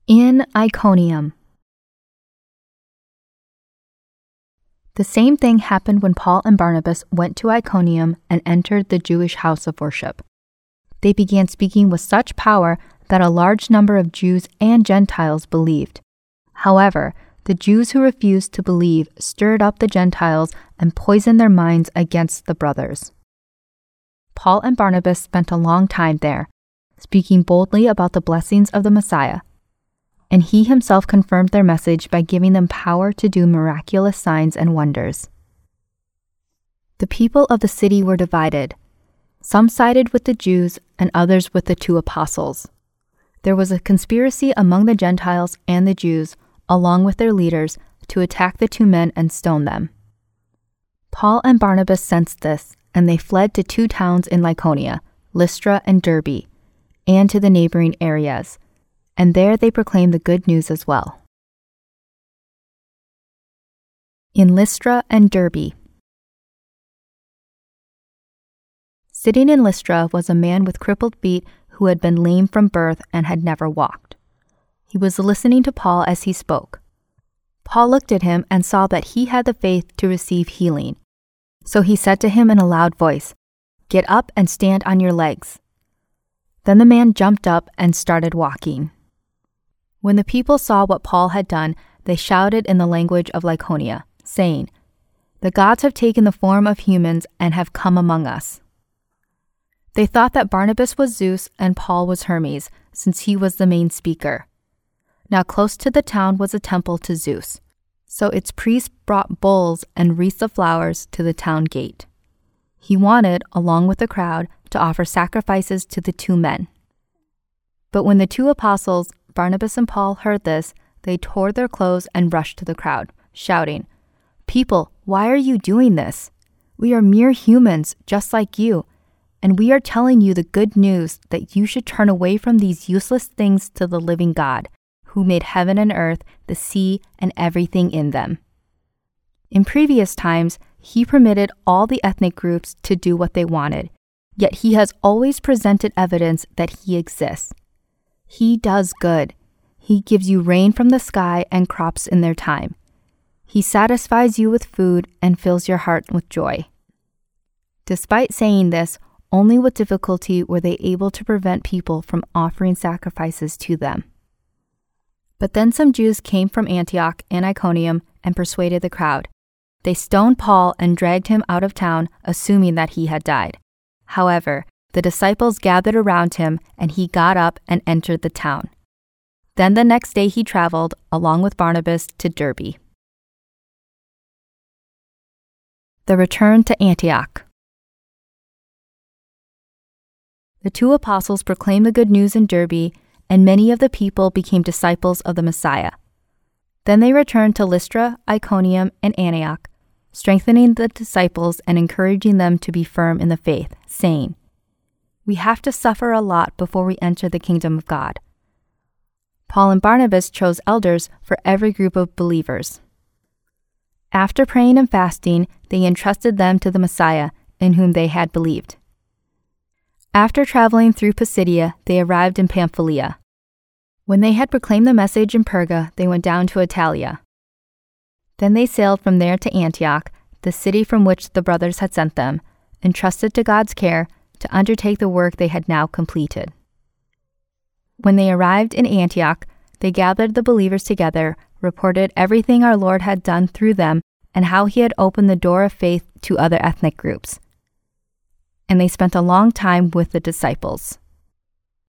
In Iconium. The same thing happened when Paul and Barnabas went to Iconium and entered the Jewish house of worship. They began speaking with such power that a large number of Jews and Gentiles believed. However, the Jews who refused to believe stirred up the Gentiles and poisoned their minds against the brothers. Paul and Barnabas spent a long time there, speaking boldly about the blessings of the Messiah. And he himself confirmed their message by giving them power to do miraculous signs and wonders. The people of the city were divided. Some sided with the Jews and others with the two apostles. There was a conspiracy among the Gentiles and the Jews, along with their leaders, to attack the two men and stone them. Paul and Barnabas sensed this, and they fled to two towns in Lycaonia, Lystra and Derbe, and to the neighboring areas. And there they proclaimed the good news as well. In Lystra and Derbe. Sitting in Lystra was a man with crippled feet who had been lame from birth and had never walked. He was listening to Paul as he spoke. Paul looked at him and saw that he had the faith to receive healing. So he said to him in a loud voice, "Get up and stand on your legs." Then the man jumped up and started walking. When the people saw what Paul had done, they shouted in the language of Lycaonia, saying, "The gods have taken the form of humans and have come among us." They thought that Barnabas was Zeus and Paul was Hermes, since he was the main speaker. Now close to the town was a temple to Zeus, so its priests brought bulls and wreaths of flowers to the town gate. He wanted, along with the crowd, to offer sacrifices to the two men. But when the two apostles, Barnabas and Paul, heard this, they tore their clothes and rushed to the crowd, shouting, "People, why are you doing this? We are mere humans, just like you, and we are telling you the good news that you should turn away from these useless things to the living God, who made heaven and earth, the sea, and everything in them." In previous times, he permitted all the ethnic groups to do what they wanted, yet he has always presented evidence that he exists. He does good. He gives you rain from the sky and crops in their time. He satisfies you with food and fills your heart with joy. Despite saying this, only with difficulty were they able to prevent people from offering sacrifices to them. But then some Jews came from Antioch and Iconium and persuaded the crowd. They stoned Paul and dragged him out of town, assuming that he had died. However, the disciples gathered around him, and he got up and entered the town. Then the next day he traveled, along with Barnabas, to Derbe. The return to Antioch. The two apostles proclaimed the good news in Derbe, and many of the people became disciples of the Messiah. Then they returned to Lystra, Iconium, and Antioch, strengthening the disciples and encouraging them to be firm in the faith, saying, "We have to suffer a lot before we enter the kingdom of God." Paul and Barnabas chose elders for every group of believers. After praying and fasting, they entrusted them to the Messiah, in whom they had believed. After traveling through Pisidia, they arrived in Pamphylia. When they had proclaimed the message in Perga, they went down to Attalia. Then they sailed from there to Antioch, the city from which the brothers had sent them, entrusted to God's care to undertake the work they had now completed. When they arrived in Antioch, they gathered the believers together, reported everything our Lord had done through them, and how he had opened the door of faith to other ethnic groups. And they spent a long time with the disciples.